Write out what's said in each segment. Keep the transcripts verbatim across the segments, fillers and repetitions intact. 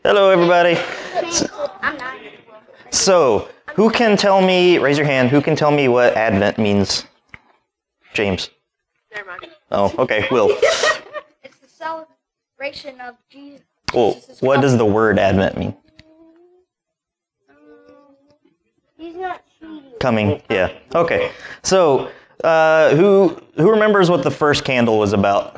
Hello, everybody. I'm not. So, who can tell me, raise your hand, who can tell me what Advent means? James. Never mind. Oh, okay, Will. It's the celebration of Jesus. Well, what does the word Advent mean? He's not cheating. Coming, yeah. Okay. So, uh, who who remembers what the first candle was about?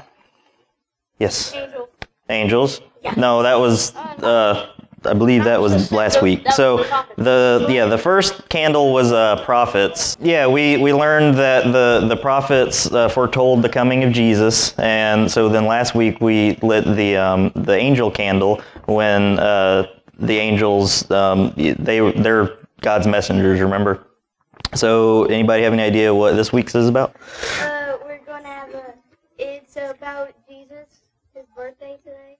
Yes. Angel. Angels? Yeah. No, that was, uh, I believe that was last week. So, the yeah, the first candle was uh, prophets. Yeah, we, we learned that the, the prophets uh, foretold the coming of Jesus, and so then last week we lit the um, the angel candle when uh, the angels, um, they, they're God's messengers, remember? So, anybody have any idea what this week's is about? Uh, we're going to have a, it's about Jesus, his birthday today.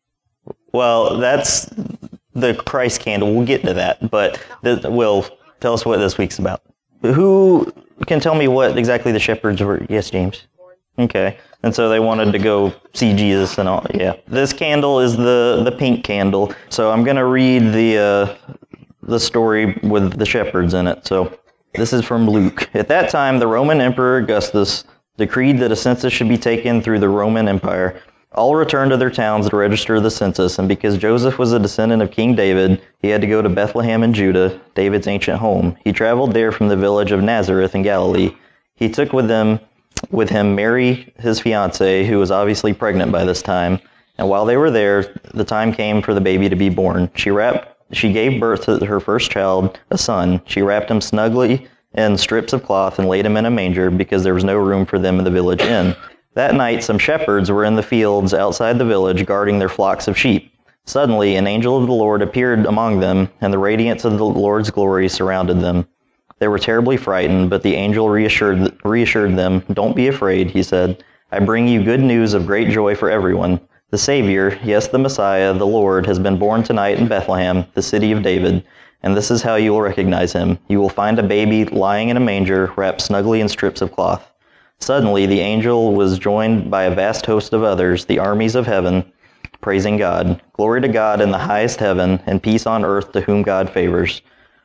Well, that's the Christ candle. We'll get to that, but th- Will, tell us what this week's about. Who can tell me what exactly the shepherds were? Yes, James. Okay. And so they wanted to go see Jesus and all. Yeah. This candle is the, the pink candle. So I'm going to read the uh, the story with the shepherds in it. So this is from Luke. At that time, the Roman Emperor Augustus decreed that a census should be taken through the Roman Empire. All returned to their towns to register the census, and because Joseph was a descendant of King David, he had to go to Bethlehem in Judah, David's ancient home. He traveled there from the village of Nazareth in Galilee. He took with them with him Mary, his fiancée, who was obviously pregnant by this time. And while they were there, the time came for the baby to be born. She wrapped, she gave birth to her first child, a son. She wrapped him snugly in strips of cloth and laid him in a manger because there was no room for them in the village inn. That night, some shepherds were in the fields outside the village guarding their flocks of sheep. Suddenly, an angel of the Lord appeared among them, and the radiance of the Lord's glory surrounded them. They were terribly frightened, but the angel reassured reassured them. "Don't be afraid," he said. "I bring you good news of great joy for everyone. The Savior, yes, the Messiah, the Lord, has been born tonight in Bethlehem, the city of David. And this is how you will recognize him. You will find a baby lying in a manger, wrapped snugly in strips of cloth." Suddenly, the angel was joined by a vast host of others, the armies of heaven, praising God. "Glory to God in the highest heaven, and peace on earth to whom God favors."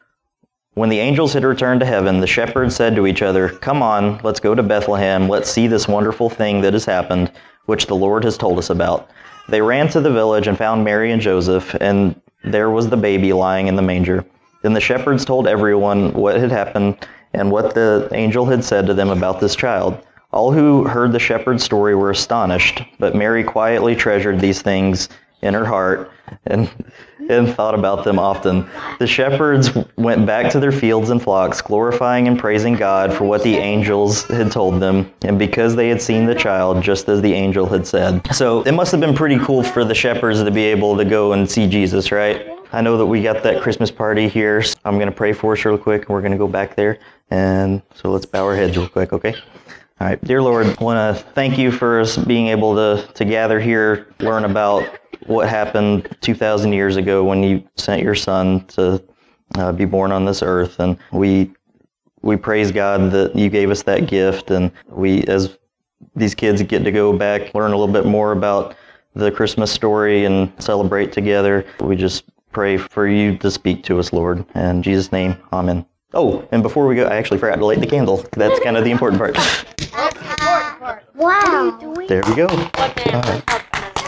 When the angels had returned to heaven, the shepherds said to each other, "Come on, let's go to Bethlehem. Let's see this wonderful thing that has happened, which the Lord has told us about." They ran to the village and found Mary and Joseph, and there was the baby lying in the manger. Then the shepherds told everyone what had happened and what the angel had said to them about this child. All who heard the shepherd's story were astonished, but Mary quietly treasured these things in her heart and and thought about them often. The shepherds went back to their fields and flocks, glorifying and praising God for what the angels had told them, and because they had seen the child just as the angel had said. So it must have been pretty cool for the shepherds to be able to go and see Jesus, right? I know that we got that Christmas party here. So I'm going to pray for us real quick, and we're going to go back there. And so let's bow our heads real quick, okay? All right. Dear Lord, I want to thank you for us being able to, to gather here, learn about what happened two thousand years ago when you sent your son to uh, be born on this earth. And we we praise God that you gave us that gift. And we, as these kids get to go back, learn a little bit more about the Christmas story and celebrate together, we just pray for you to speak to us, Lord. In Jesus' name, amen. Oh, and before we go, I actually forgot to light the candle. That's kind of the important part. That's the important part. Wow. There we go. All right.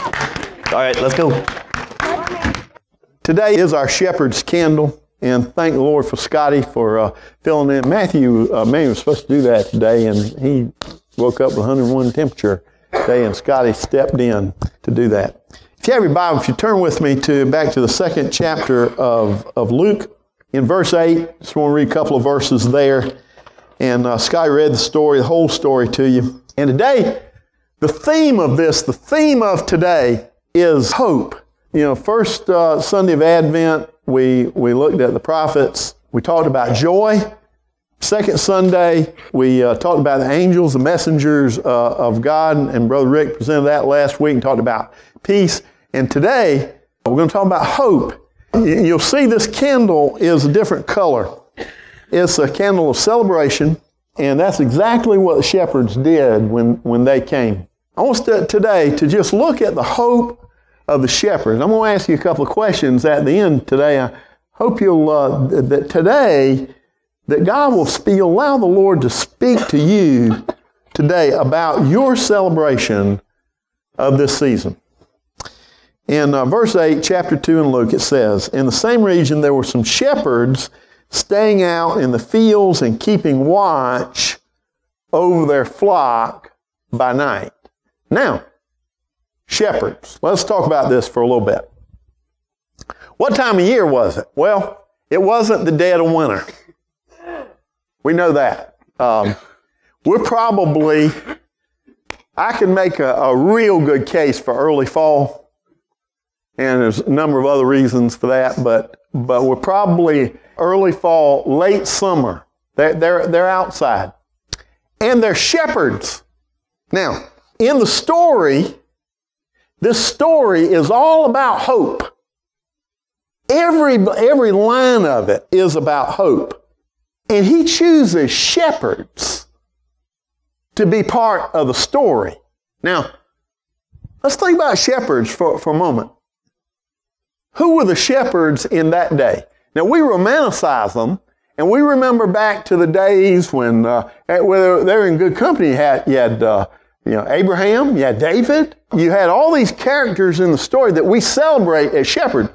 All right, let's go. Today is our shepherd's candle, and thank the Lord for Scotty for uh, filling in. Matthew, uh, man was supposed to do that today, and he woke up with one hundred one temperature today, and Scotty stepped in to do that. If you have your Bible, if you turn with me to back to the second chapter of, of Luke, in verse eight, just want to read a couple of verses there. And uh, Scotty read the story, the whole story to you. And today, the theme of this, the theme of today is hope. You know, first uh, Sunday of Advent, we, we looked at the prophets. We talked about joy. Second Sunday, we uh, talked about the angels, the messengers uh, of God. And Brother Rick presented that last week and talked about peace. And today, we're going to talk about hope. You'll see this candle is a different color. It's a candle of celebration, and that's exactly what the shepherds did when, when they came. I want us to, today to just look at the hope of the shepherds. I'm going to ask you a couple of questions at the end today. I hope you'll, uh, that today, that God will speak, allow the Lord to speak to you today about your celebration of this season. In uh, verse eight, chapter two in Luke, it says, in the same region there were some shepherds staying out in the fields and keeping watch over their flock by night. Now, shepherds. Let's talk about this for a little bit. What time of year was it? Well, it wasn't the dead of winter. We know that. Um, we're probably, I can make a, a real good case for early fall, and there's a number of other reasons for that, but but we're probably early fall, late summer. They're, they're, they're outside. And they're shepherds. Now, in the story, this story is all about hope. Every, every line of it is about hope. And he chooses shepherds to be part of the story. Now, let's think about shepherds for, for a moment. Who were the shepherds in that day? Now, we romanticize them, and we remember back to the days when uh, where they're in good company. You had, you had uh, you know, Abraham, you had David, you had all these characters in the story that we celebrate as shepherds.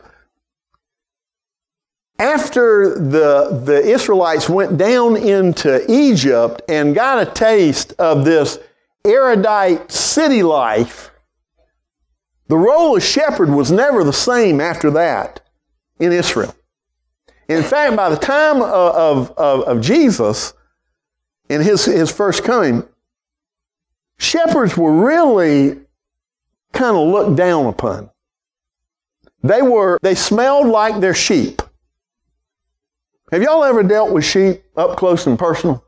After the, the Israelites went down into Egypt and got a taste of this erudite city life, the role of shepherd was never the same after that in Israel. In fact, by the time of, of, of Jesus, in his, his first coming, shepherds were really kind of looked down upon. They were, they smelled like their sheep. Have y'all ever dealt with sheep up close and personal?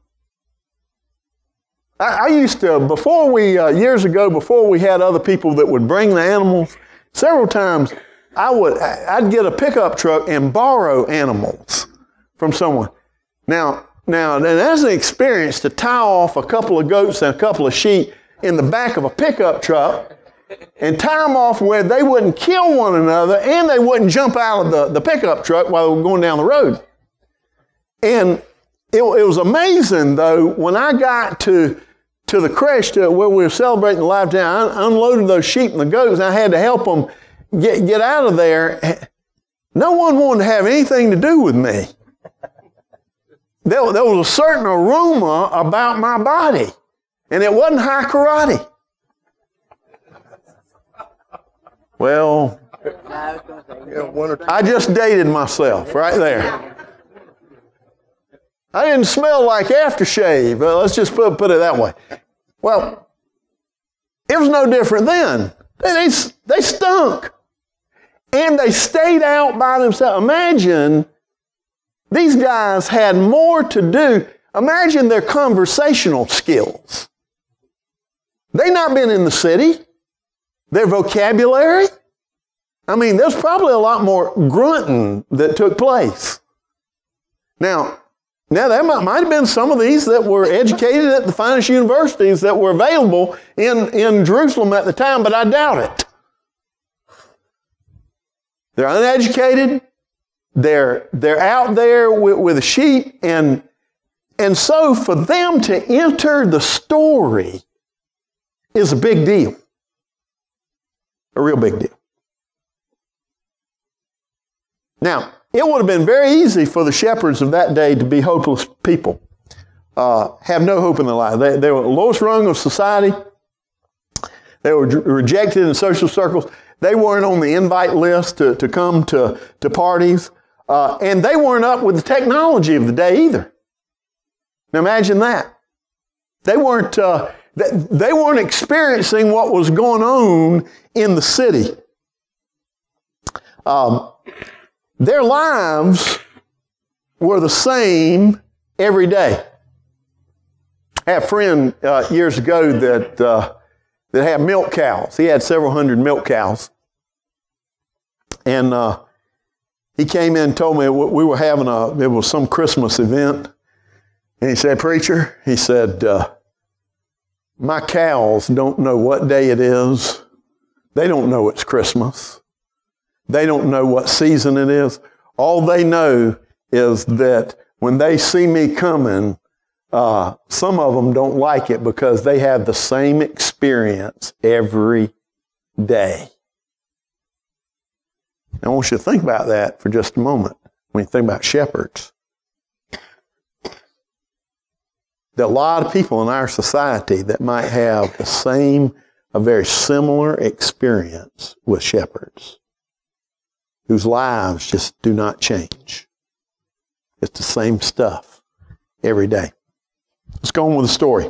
I, I used to, before we, uh, years ago, before we had other people that would bring the animals, several times I would, I'd get a pickup truck and borrow animals from someone. Now, now, and that's an experience to tie off a couple of goats and a couple of sheep in the back of a pickup truck and tie them off where they wouldn't kill one another and they wouldn't jump out of the, the pickup truck while they were going down the road. And it, it was amazing, though, when I got to, to the creche to where we were celebrating the live day, I unloaded those sheep and the goats, and I had to help them get, get out of there. No one wanted to have anything to do with me. There, there was a certain aroma about my body, and it wasn't high karate. Well, I just dated myself right there. I didn't smell like aftershave. Well, let's just put, put it that way. Well, it was no different then. They, they stunk. And they stayed out by themselves. Imagine these guys had more to do. Imagine their conversational skills. They've not been in the city. Their vocabulary. I mean, there's probably a lot more grunting that took place. Now, Now, there might, might have been some of these that were educated at the finest universities that were available in, in Jerusalem at the time, but I doubt it. They're uneducated. They're, they're out there with, with the sheep. And, and so for them to enter the story is a big deal. A real big deal. Now, it would have been very easy for the shepherds of that day to be hopeless people, uh, have no hope in their life. They, they were the lowest rung of society. They were rejected in social circles. They weren't on the invite list to, to come to, to parties. Uh, and they weren't up with the technology of the day either. Now imagine that. They weren't, uh, they, they weren't experiencing what was going on in the city. Um, Their lives were the same every day. I had a friend uh, years ago that uh, that had milk cows. He had several hundred milk cows. And uh, he came in and told me we were having a, it was some Christmas event. And he said, "Preacher," he said, uh, "my cows don't know what day it is. They don't know it's Christmas. They don't know what season it is. All they know is that when they see me coming, uh, some of them don't like it because they have the same experience every day. I want you to think about that for just a moment when you think about shepherds. There are a lot of people in our society that might have the same, a very similar experience with shepherds, whose lives just do not change. It's the same stuff every day. Let's go on with the story.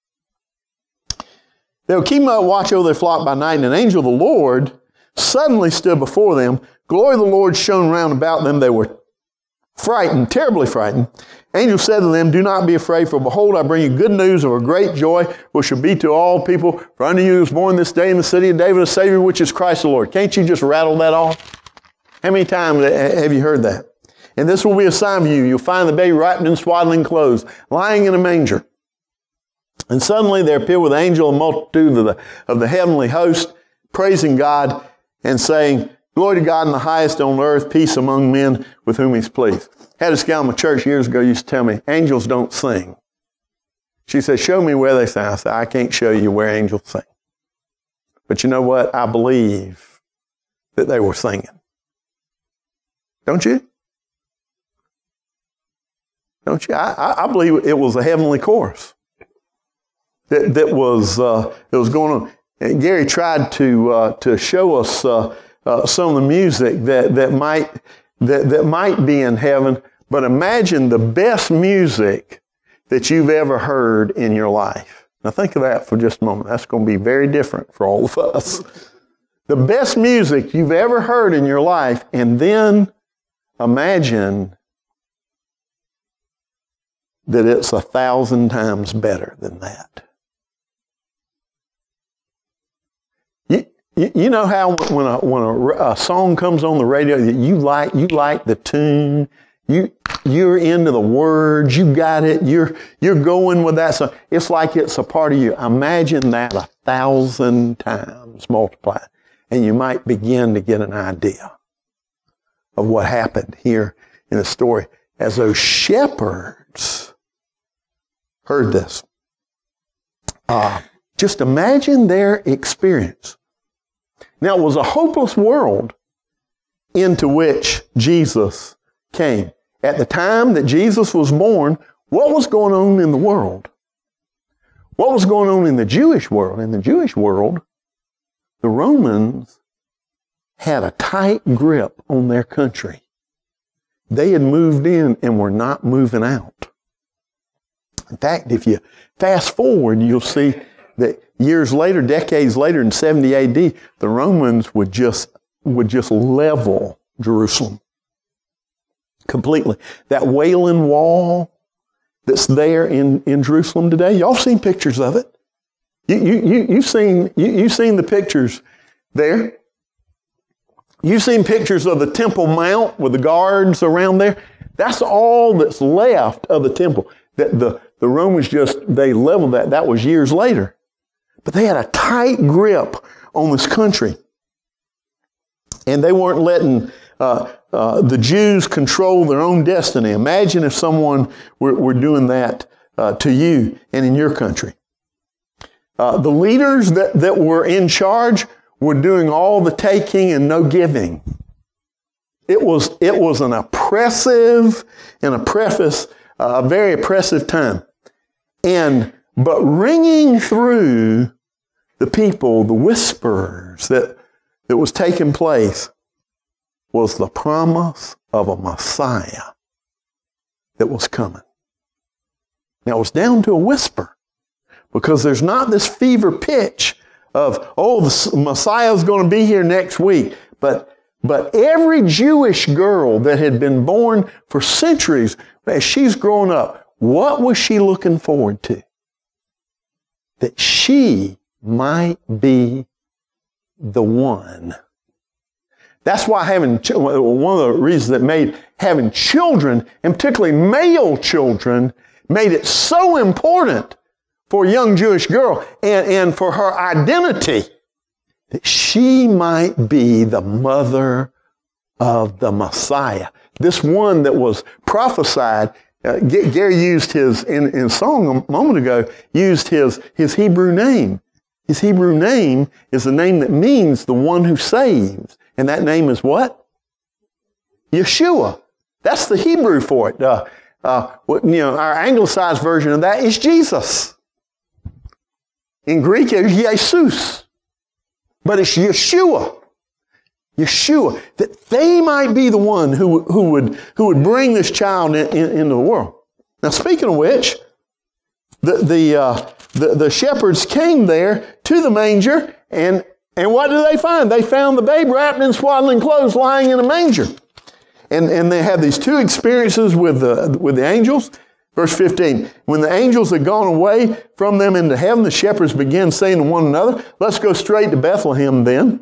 They were keeping up watch over their flock by night, and an angel of the Lord suddenly stood before them. Glory of the Lord shone round about them. They were frightened, terribly frightened. Angel said to them, do not be afraid, for behold, I bring you good news of a great joy, which shall be to all people. For unto you is born this day in the city of David a Savior, which is Christ the Lord. Can't you just rattle that off? How many times have you heard that? And this will be a sign for you. You'll find the baby wrapped in swaddling clothes, lying in a manger. And suddenly there appeared with the angel a multitude of the, of the heavenly host, praising God and saying, glory to God in the highest on earth, peace among men with whom he's pleased. Had this gal in my church years ago used to tell me, angels don't sing. She said, show me where they sing. I said, I can't show you where angels sing. But you know what? I believe that they were singing. Don't you? Don't you? I, I believe it was a heavenly chorus that, that was uh, that was going on. And Gary tried to uh, to show us uh, uh, some of the music that that might that that might be in heaven. But imagine the best music that you've ever heard in your life. Now think of that for just a moment. That's going to be very different for all of us. The best music you've ever heard in your life, and then imagine that it's a thousand times better than that. You, you, you know how when a when a, a song comes on the radio, you like you like the tune, you you're into the words, you got it, you're you're going with that song. It's like it's a part of you. Imagine that a thousand times multiplied, and you might begin to get an idea of what happened here in the story as those shepherds heard this. Uh, just imagine their experience. Now, it was a hopeless world into which Jesus came. At the time that Jesus was born, what was going on in the world? What was going on in the Jewish world? In the Jewish world, the Romans had a tight grip on their country. They had moved in and were not moving out. In fact, if you fast forward, you'll see that years later, decades later, in seventy A D, the Romans would just would just level Jerusalem completely. That Wailing Wall that's there in, in Jerusalem today, y'all seen pictures of it. You you you you've seen you, you've seen the pictures there. You've seen pictures of the Temple Mount with the guards around there. That's all that's left of the temple. That the The Romans just, they leveled that. That was years later. But they had a tight grip on this country. And they weren't letting uh, uh, the Jews control their own destiny. Imagine if someone were, were doing that uh, to you and in your country. Uh, the leaders that, that were in charge were doing all the taking and no giving. It was, it was an oppressive, and a preface, a very oppressive time. And, but ringing through the people, the whispers that, that was taking place was the promise of a Messiah that was coming. Now it was down to a whisper, because there's not this fever pitch of, oh, the Messiah's going to be here next week. But, but every Jewish girl that had been born for centuries, as she's growing up, what was she looking forward to? That she might be the one. That's why having, one of the reasons that made having children, and particularly male children, made it so important for a young Jewish girl and, and for her identity that she might be the mother of the Messiah. This one that was prophesied, uh, Gary used his, in, in song a moment ago, used his, his Hebrew name. His Hebrew name is a name that means the one who saves. And that name is what? Yeshua. That's the Hebrew for it. Uh, uh, you know, our anglicized version of that is Jesus. In Greek, it's Jesus. But it's Yeshua. Yeshua. That they might be the one who, who, would, who would bring this child in, in, into the world. Now, speaking of which, the, the, uh, the, the shepherds came there to the manger, and, and what did they find? They found the babe wrapped in swaddling clothes lying in a manger. And, and they have these two experiences with the, with the angels. Verse fifteen, when the angels had gone away from them into heaven, the shepherds began saying to one another, let's go straight to Bethlehem then,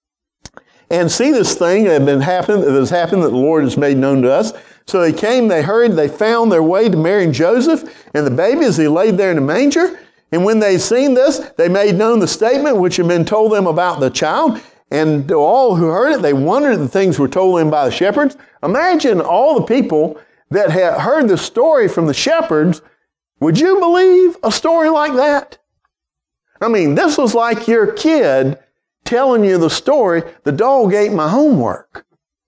and see this thing that had been happened, that has happened, that the Lord has made known to us. So they came, they hurried, they found their way to Mary and Joseph, and the baby as he laid there in the manger. And when they had seen this, they made known the statement which had been told them about the child. And to all who heard it, they wondered at the things were told them by the shepherds. Imagine all the people that had heard the story from the shepherds. Would you believe a story like that? I mean, this was like your kid telling you the story, the dog ate my homework.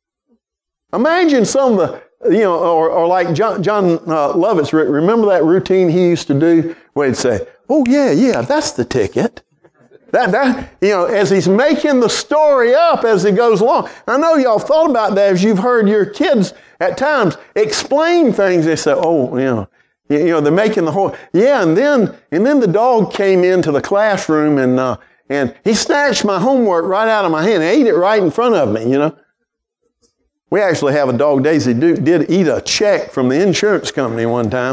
Imagine some of the, you know, or, or like John, John uh, Lovitz, remember that routine he used to do where he'd say, oh yeah, yeah, that's the ticket. That, that, you know, as he's making the story up as he goes along. I know y'all thought about that as you've heard your kids at times explain things. They say, oh, you know, you know, they're making the whole, yeah, and then, and then the dog came into the classroom and, uh, and he snatched my homework right out of my hand and ate it right in front of me, you know. We actually have a dog, Daisy Duke, did eat a check from the insurance company one time.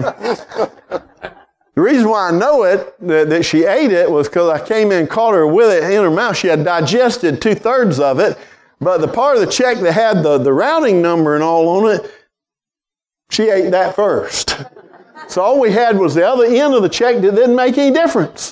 The reason why I know it, that, that she ate it, was because I came in and caught her with it in her mouth. She had digested two-thirds of it, but the part of the check that had the, the routing number and all on it, she ate that first. So all we had was the other end of the check that didn't make any difference.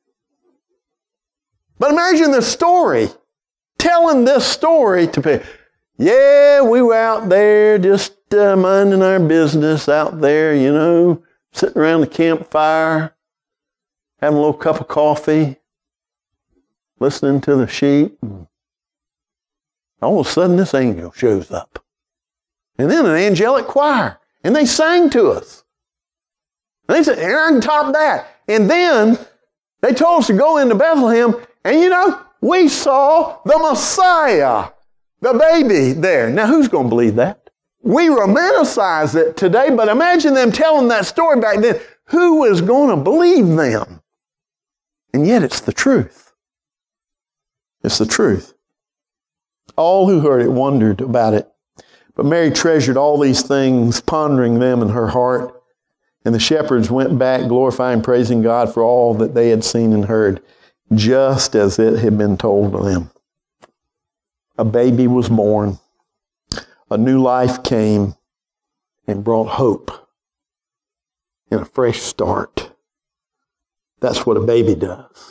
But imagine the story, telling this story to people. Yeah, we were out there just uh, minding our business out there, you know, sitting around the campfire, having a little cup of coffee, listening to the sheep. All of a sudden, this angel shows up. And then an angelic choir. And they sang to us. And they said, and on top of that. And then they told us to go into Bethlehem. And you know, we saw the Messiah, the baby there. Now, who's going to believe that? We romanticize it today, but imagine them telling that story back then. Who is going to believe them? And yet it's the truth. It's the truth. All who heard it wondered about it. But Mary treasured all these things, pondering them in her heart. And the shepherds went back, glorifying, praising God for all that they had seen and heard, just as it had been told to them. A baby was born. A new life came and brought hope and a fresh start. That's what a baby does.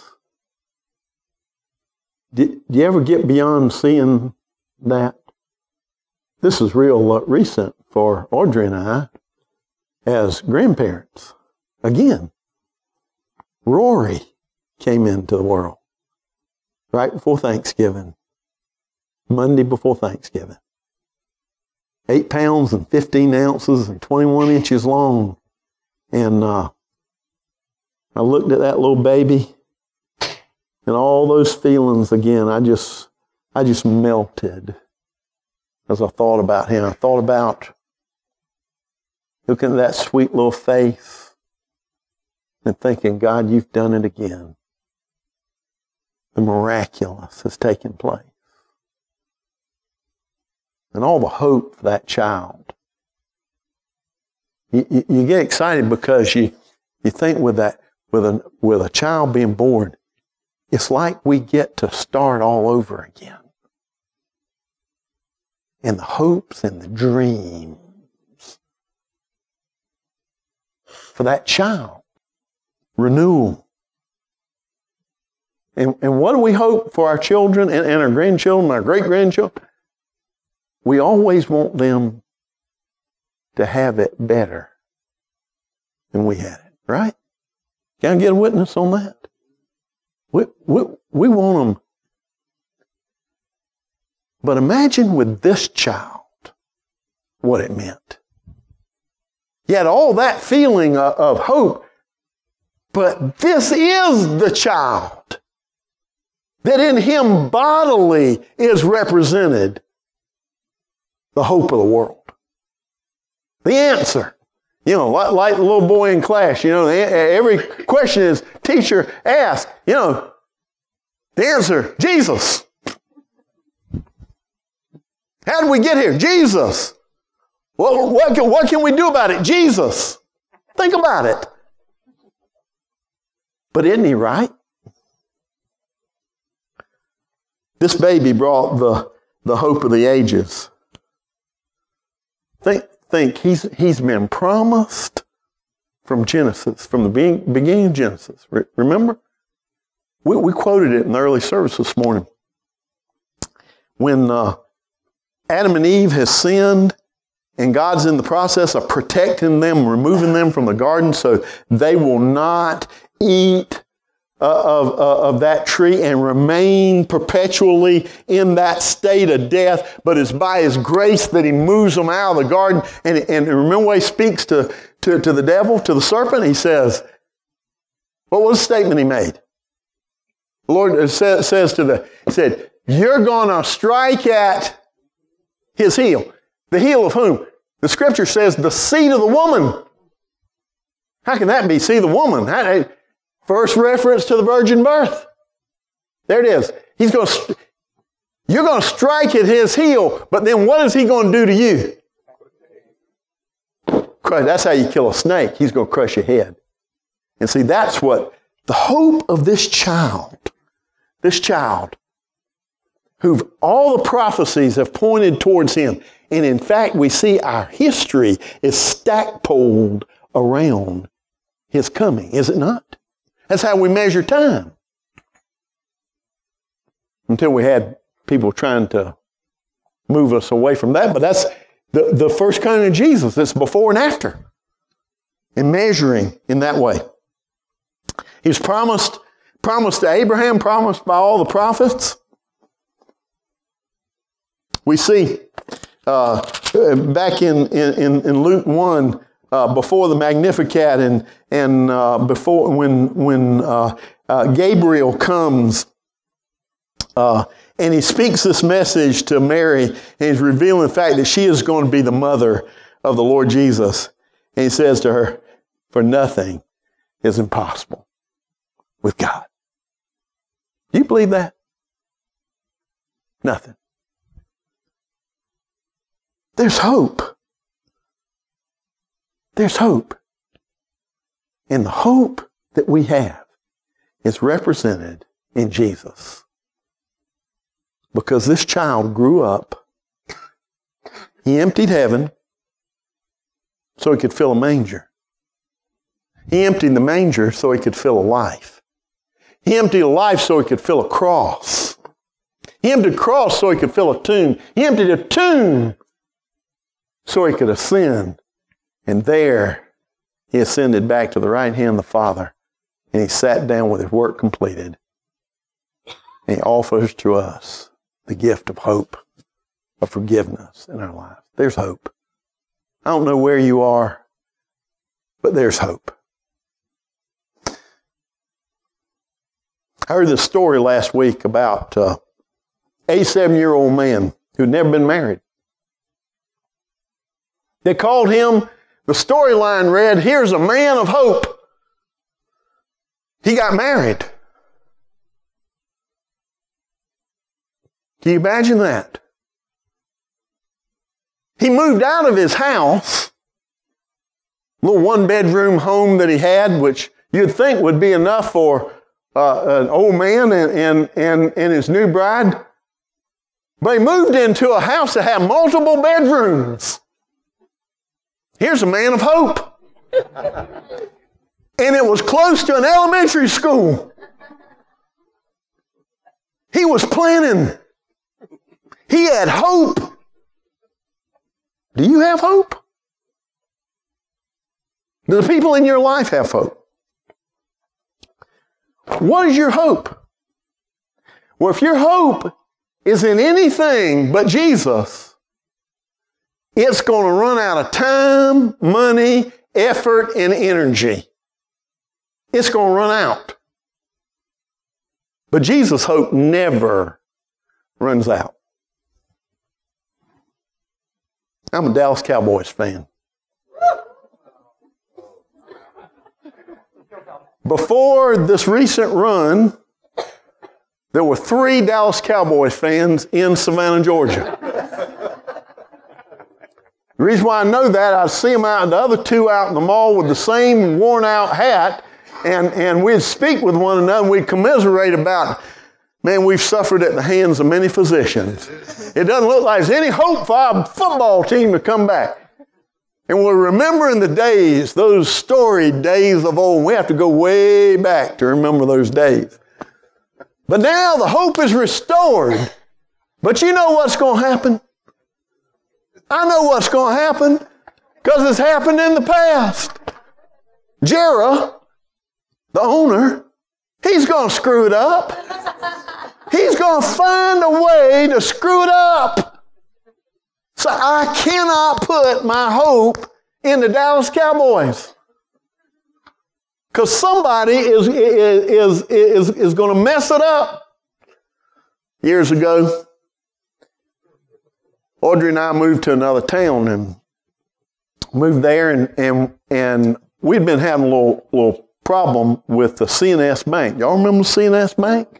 Did, do you ever get beyond seeing that? This is real uh, recent for Audrey and I as grandparents. Again, Rory came into the world right before Thanksgiving, Monday before Thanksgiving. Eight pounds and fifteen ounces and twenty-one inches long. And uh, I looked at that little baby and all those feelings again, I just, I just melted as I thought about him. I thought about looking at that sweet little face and thinking, God, you've done it again. The miraculous has taken place. And all the hope for that child. You, you, you get excited because you, you think with that, with a, with a child being born, it's like we get to start all over again. And the hopes and the dreams for that child. Renewal. And, and what do we hope for our children and, and our grandchildren, our great-grandchildren? We always want them to have it better than we had it, right? Can I get a witness on that? We, we, we want them. But imagine with this child what it meant. You had all that feeling of, of hope, but this is the child that in him bodily is represented the hope of the world. The answer. You know, like, like the little boy in class, you know, the, every question is teacher asks, you know, the answer, Jesus. How did we get here? Jesus. What, what, can, what can we do about it? Jesus. Think about it. But isn't he right? This baby brought the, the hope of the ages. Think, think he's, he's been promised from Genesis, from the beginning, beginning of Genesis. Re- remember? We, we quoted it in the early service this morning. When uh, Adam and Eve has sinned, and God's in the process of protecting them, removing them from the garden so they will not eat uh, of, uh, of that tree and remain perpetually in that state of death. But it's by His grace that He moves them out of the garden. And, and remember what He speaks to, to, to the devil, to the serpent? He says, what was the statement He made? The Lord says, says to the, He said, you're going to strike at His heel. The heel of whom? The Scripture says the seed of the woman. How can that be? See, the woman. How, first reference to the virgin birth. There it is. He's going to, you're going to strike at his heel, but then what is he going to do to you? That's how you kill a snake. He's going to crush your head. And see, that's what the hope of this child, this child, who all the prophecies have pointed towards him. And in fact, we see our history is stackpoled around his coming, is it not? That's how we measure time. Until we had people trying to move us away from that. But that's the, the first coming of Jesus. It's before and after. And measuring in that way. He's promised, promised to Abraham, promised by all the prophets. We see uh, back in, in, in Luke one, uh, before the Magnificat and, and uh, before when, when uh, uh, Gabriel comes uh, and he speaks this message to Mary, and he's revealing the fact that she is going to be the mother of the Lord Jesus. And he says to her, for nothing is impossible with God. Do you believe that? Nothing. There's hope. There's hope. And the hope that we have is represented in Jesus. Because this child grew up, he emptied heaven so he could fill a manger. He emptied the manger so he could fill a life. He emptied a life so he could fill a cross. He emptied a cross so he could fill a tomb. He emptied a tomb so he could ascend. And there he ascended back to the right hand of the Father. And he sat down with his work completed. And he offers to us the gift of hope, of forgiveness in our lives. There's hope. I don't know where you are, but there's hope. I heard this story last week about uh, an eighty-seven-year-old man who'd never been married. They called him, the storyline read, here's a man of hope. He got married. Can you imagine that? He moved out of his house, little one-bedroom home that he had, which you'd think would be enough for uh, an old man and, and, and, and his new bride. But he moved into a house that had multiple bedrooms. Here's a man of hope. And it was close to an elementary school. He was planning. He had hope. Do you have hope? Do the people in your life have hope? What is your hope? Well, if your hope is in anything but Jesus, it's going to run out of time, money, effort, and energy. It's going to run out. But Jesus' hope never runs out. I'm a Dallas Cowboys fan. Before this recent run, there were three Dallas Cowboys fans in Savannah, Georgia. The reason why I know that, I see them out, the other two out in the mall with the same worn out hat, and, and we'd speak with one another, and we'd commiserate about, man, we've suffered at the hands of many physicians. It doesn't look like there's any hope for our football team to come back. And we're remembering the days, those storied days of old. We have to go way back to remember those days. But now the hope is restored. But you know what's going to happen? I know what's going to happen because it's happened in the past. Jera, the owner, he's going to screw it up. He's going to find a way to screw it up. So I cannot put my hope in the Dallas Cowboys. Because somebody is, is, is, is going to mess it up. Years ago, Audrey and I moved to another town and moved there, and, and, and we'd been having a little, little problem with the C N S Bank. Y'all remember the C N S Bank?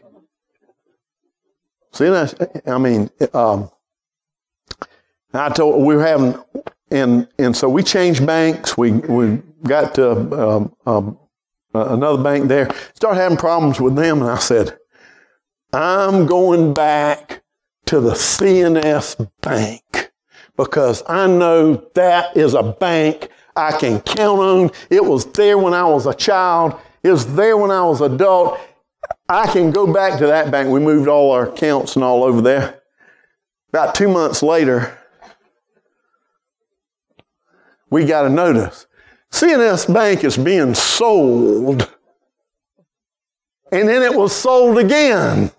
C N S, I mean, um, I told we were having, and and so we changed banks. We we got to um, um, another bank there. Started having problems with them, and I said, "I'm going back to the C N S Bank because I know that is a bank I can count on. It was there when I was a child. It was there when I was an adult. I can go back to that bank." We moved all our accounts and all over there. About two months later, we got a notice. C N S Bank is being sold. And then it was sold again.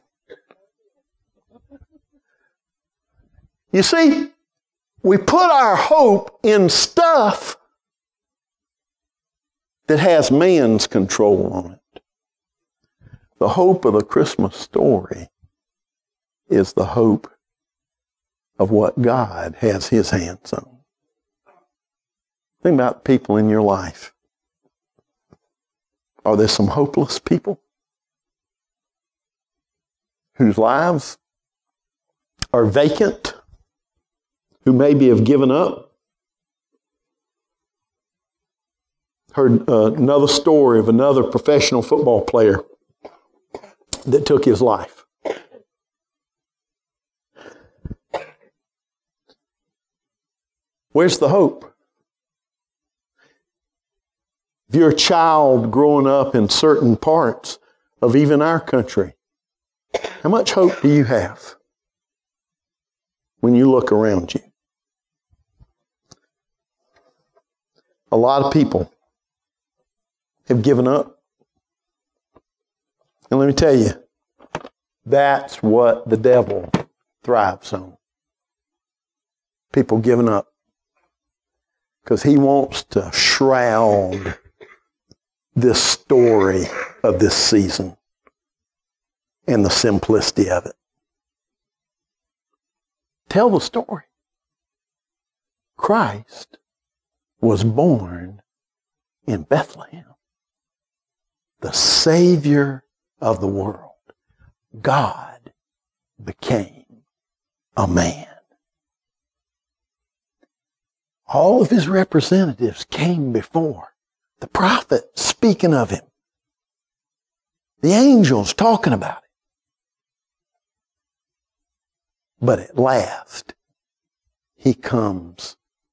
You see, we put our hope in stuff that has man's control on it. The hope of the Christmas story is the hope of what God has His hands on. Think about people in your life. Are there some hopeless people whose lives are vacant, who maybe have given up? Heard uh, another story of another professional football player that took his life. Where's the hope? If you're a child growing up in certain parts of even our country, how much hope do you have when you look around you? A lot of people have given up. And let me tell you, that's what the devil thrives on. People giving up. Because he wants to shroud this story of this season and the simplicity of it. Tell the story. Christ was born in Bethlehem, the Savior of the world. God became a man. All of his representatives came before. The prophet speaking of him. The angels talking about it. But at last, he comes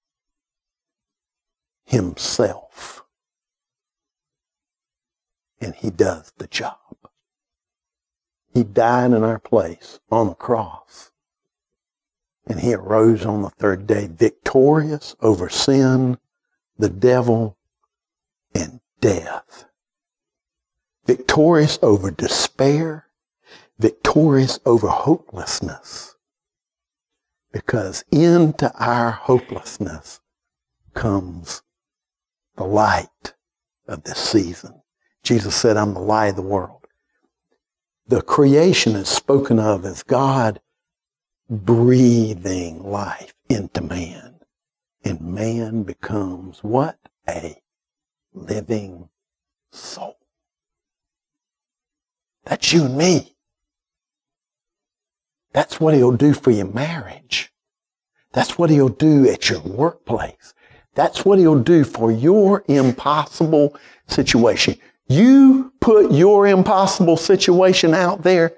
himself. And he does the job. He died in our place on the cross. And he arose on the third day, victorious over sin, the devil, and death. Victorious over despair, victorious over hopelessness. Because into our hopelessness comes the light of this season. Jesus said, I'm the light of the world. The creation is spoken of as God breathing life into man. And man becomes what? A living soul. That's you and me. That's what he'll do for your marriage. That's what he'll do at your workplace. That's what he'll do for your impossible situation. You put your impossible situation out there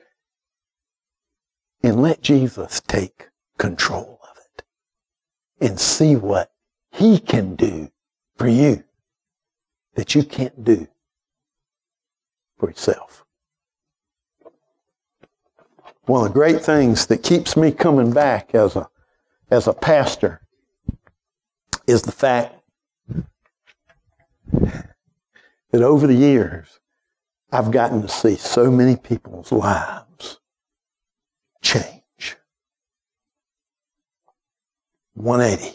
and let Jesus take control of it and see what he can do for you that you can't do for yourself. One of the great things that keeps me coming back as a as a pastor is the fact that over the years I've gotten to see so many people's lives change. one eighty.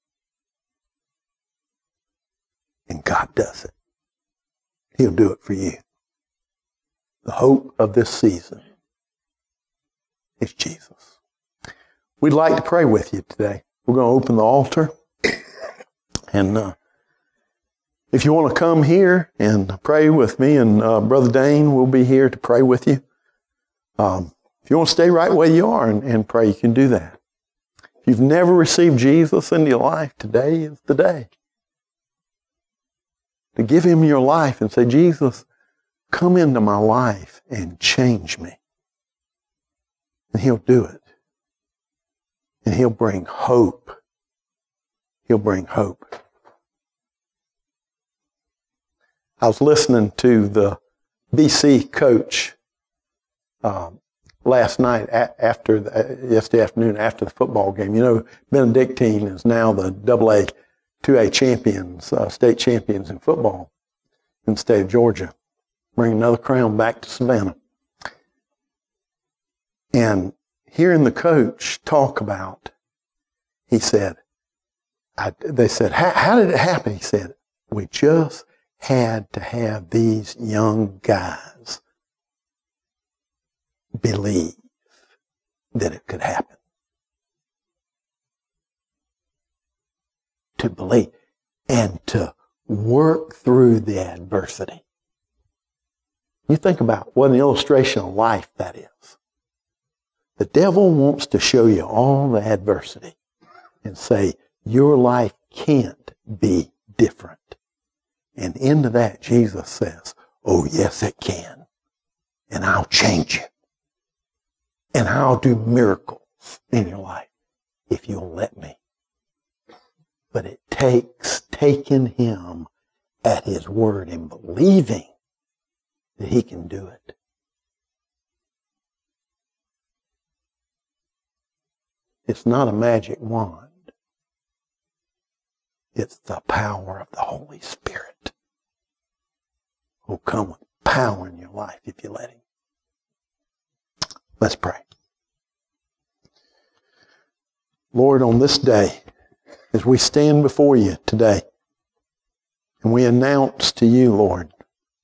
And God does it. He'll do it for you. The hope of this season is Jesus. We'd like to pray with you today. We're going to open the altar. And uh, if you want to come here and pray with me and uh, Brother Dane will be here to pray with you. Um, if you want to stay right where you are and, and pray, you can do that. If you've never received Jesus into your life, today is the day to give him your life and say, Jesus, come into my life and change me. And he'll do it. And he'll bring hope. He'll bring hope. I was listening to the B C coach um, last night a- after the, yesterday afternoon after the football game. You know, Benedictine is now the double A, two A champions, uh, state champions in football in the state of Georgia. Bring another crown back to Savannah. And hearing the coach talk about, he said, I, they said, how did it happen? He said, we just had to have these young guys believe that it could happen. To believe and to work through the adversity. You think about what an illustration of life that is. The devil wants to show you all the adversity and say, your life can't be different. And into that, Jesus says, oh, yes, it can. And I'll change you. And I'll do miracles in your life if you'll let me. But it takes taking him at his word and believing that he can do it. It's not a magic wand. It's the power of the Holy Spirit who'll come with power in your life if you let him. Let's pray. Lord, on this day, as we stand before you today, and we announce to you, Lord,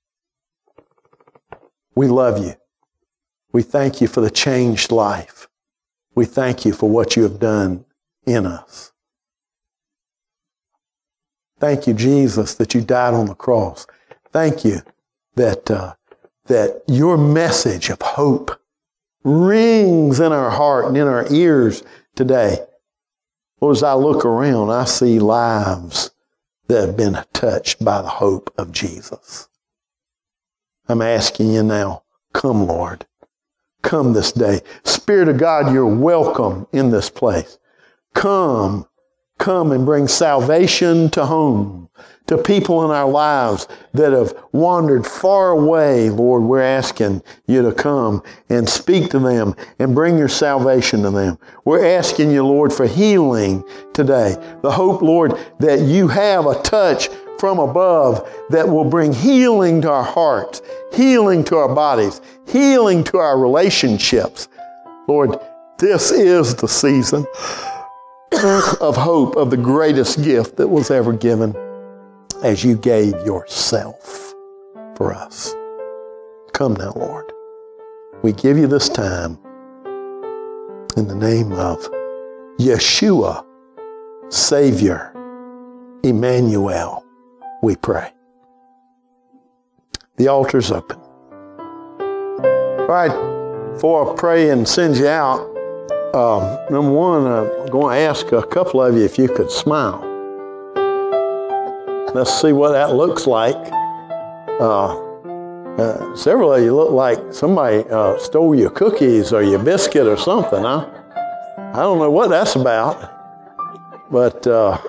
we love you. We thank you for the changed life. We thank you for what you have done in us. Thank you, Jesus, that you died on the cross. Thank you that uh, that your message of hope rings in our heart and in our ears today. Lord, as I look around, I see lives that have been touched by the hope of Jesus. I'm asking you now, come, Lord. Come this day. Spirit of God, you're welcome in this place. Come. come and bring salvation to home, to people in our lives that have wandered far away. Lord, we're asking you to come and speak to them and bring your salvation to them. We're asking you, Lord, for healing today. The hope, Lord, that you have a touch from above that will bring healing to our hearts, healing to our bodies, healing to our relationships. Lord, this is the season of hope, of the greatest gift that was ever given, as you gave yourself for us. Come now, Lord. We give you this time in the name of Yeshua, Savior, Emmanuel, we pray. The altar's open. All right, before I pray and send you out, um, number one, I'm going to ask a couple of you if you could smile. Let's see what that looks like. Uh, uh, several of you look like somebody uh, stole your cookies or your biscuit or something, huh? I don't know what that's about. But uh,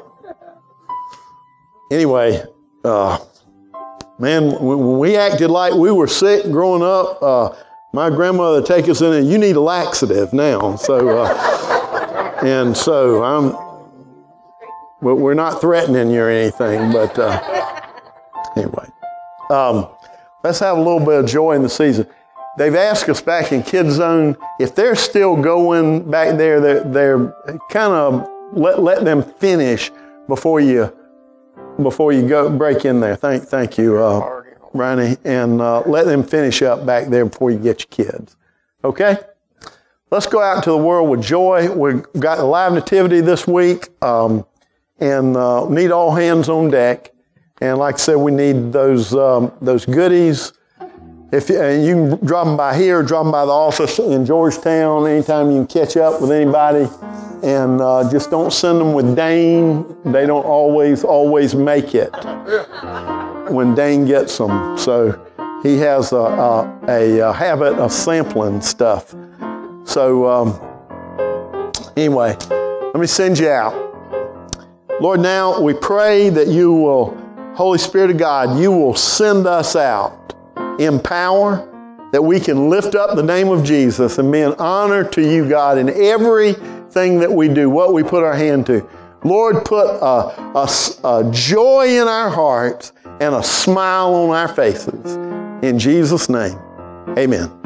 anyway, uh, man, when we acted like we were sick growing up, uh, my grandmother take us in and you need a laxative now. So, uh, and so I'm, but we're not threatening you or anything, but uh, anyway. Um, let's have a little bit of joy in the season. They've asked us back in Kids Zone, if they're still going back there, they're, they're kind of, let, let them finish before you before you go break in there. Thank thank you, uh, Ronnie, and uh, let them finish up back there before you get your kids. Okay? Let's go out into the world with joy. We've got a live nativity this week. Um, And uh, need all hands on deck. And like I said, we need those um, those goodies. If you, and you can drop them by here, drop them by the office in Georgetown. Anytime you can catch up with anybody, and uh, just don't send them with Dane. They don't always always make it when Dane gets them. So he has a, a, a habit of sampling stuff. So um, anyway, let me send you out. Lord, now we pray that you will, Holy Spirit of God, you will send us out in power, that we can lift up the name of Jesus and be an honor to you, God, in everything that we do, what we put our hand to. Lord, put a, a, a joy in our hearts and a smile on our faces. In Jesus' name, amen.